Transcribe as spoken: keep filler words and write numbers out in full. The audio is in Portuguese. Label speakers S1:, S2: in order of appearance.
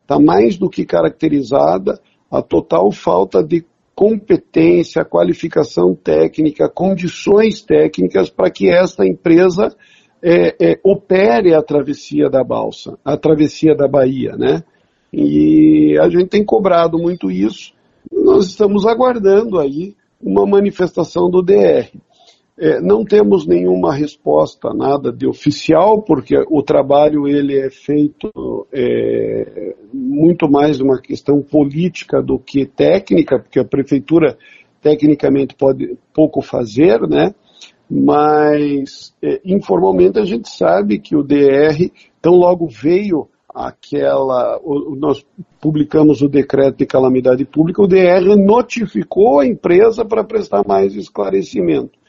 S1: está mais do que caracterizada a total falta de competência, qualificação técnica, condições técnicas para que esta empresa é, é, opere a travessia da balsa, a travessia da Bahia, né? E a gente tem cobrado muito isso. Nós estamos aguardando aí uma manifestação do D R. É, não temos nenhuma resposta, nada de oficial, porque o trabalho ele é feito é, muito mais uma questão política do que técnica, porque a prefeitura tecnicamente pode pouco fazer, né? Mas é, informalmente a gente sabe que o D R, então logo veio aquela, o, nós publicamos o decreto de calamidade pública, o D R notificou a empresa para prestar mais esclarecimento.